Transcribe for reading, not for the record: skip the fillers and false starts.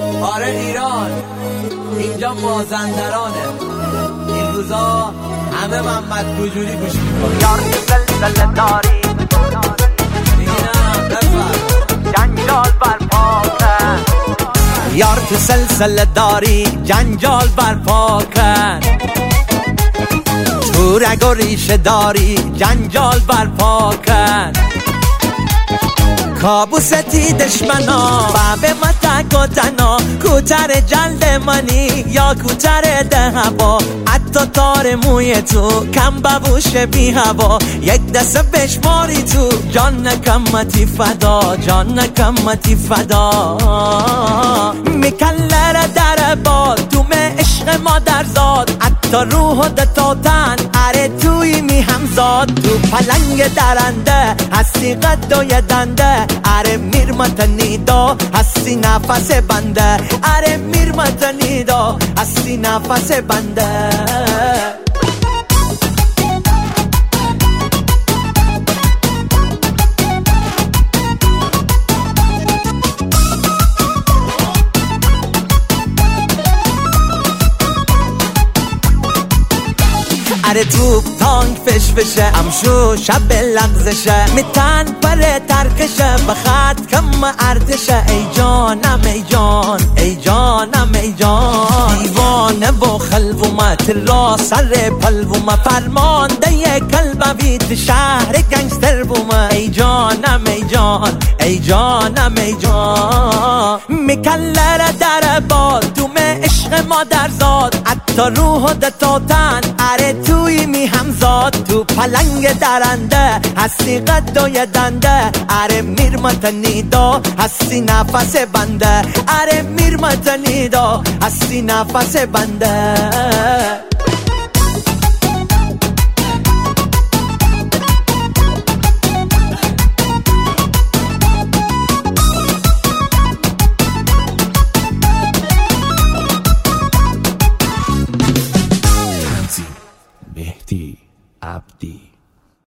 آره ایران، اینجا مازندرانه. این روزا همه محمد کجوری گوش میکنه. یار تو سلسله داری میگنم بفر جنجال برپا کن، یار تو سلسله داری جنجال برپا کن، تو رگ و ریشه داری جنجال برپا کن، کابوستی دشمنا بابه متک و تنا، کوتر جلد منی یا کوتر ده هوا، حتی تار موی تو کم ببوش بی هوا، یک دسته بشماری تو جان نکمتی فدا، جان نکمتی فدا، میکلر در باد دوم عشق مادرزاد، حتی روح و دتاتن اره توی می همزاد، تو پلنگ درنده هستی قد و یدنده، اره میرمتنیدا هستی نفس بنده، اره میرمتنیدا هستی نفس بنده. اره توپ تانک فش بشه امشو شب لغزشه، میتن پر ترکشه بخط کم ارتشه، ای جانم ای جان ای جانم ای جان، دیوانه و خلومت را سر پلومه، فرمانده کلب بیت شهر گنگستر بومه، ای جانم ای جان ای جانم ای جان، میکلر در باد دوم عشق مادرزاد، حتی روح و دتاتن اره توی می همزاد، تو پلنگ درنده هستی قد و یدنده، اره میرمتنیدا هستی نفس بنده، اره میرمتنیدا هستی نفس بنده.